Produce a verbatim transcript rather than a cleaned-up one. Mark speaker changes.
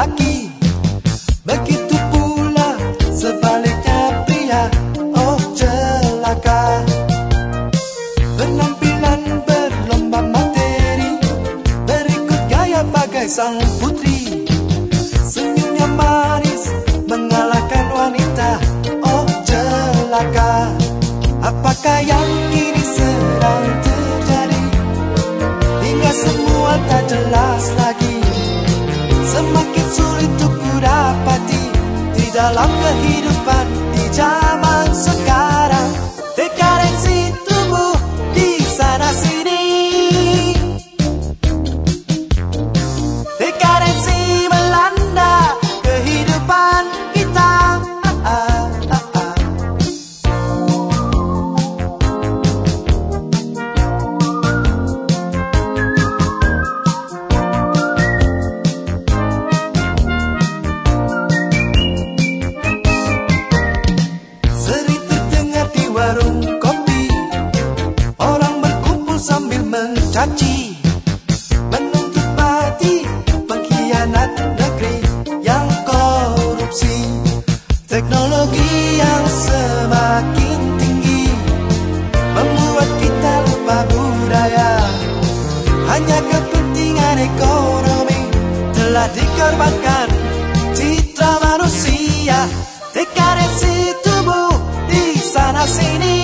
Speaker 1: laki, begitu pula sebaliknya pria. Oh celaka, penampilan berlomba materi, berikut gaya bagai sang putri, senyumnya manis mengalahkan wanita. Oh celaka, apakah yang kini sedang terjadi, hingga semua tak jelas lagi. Semakin sulit untuk kudapati di dalam kehidupan di zaman sekarang. Dekadensi tubuh di sana sini, dekadensi melanda kehidupan kita. ah, ah, ah, ah. Sering terdengar di warung kopi, orang berkumpul sambil mencaci, menuntut mati pengkhianat negeri yang korupsi. Teknologi yang semakin tinggi membuat kita lupa budaya, hanya kepentingan ekonomi telah dikorbankan citra manusia. Dekadensi tubuh di sana sini,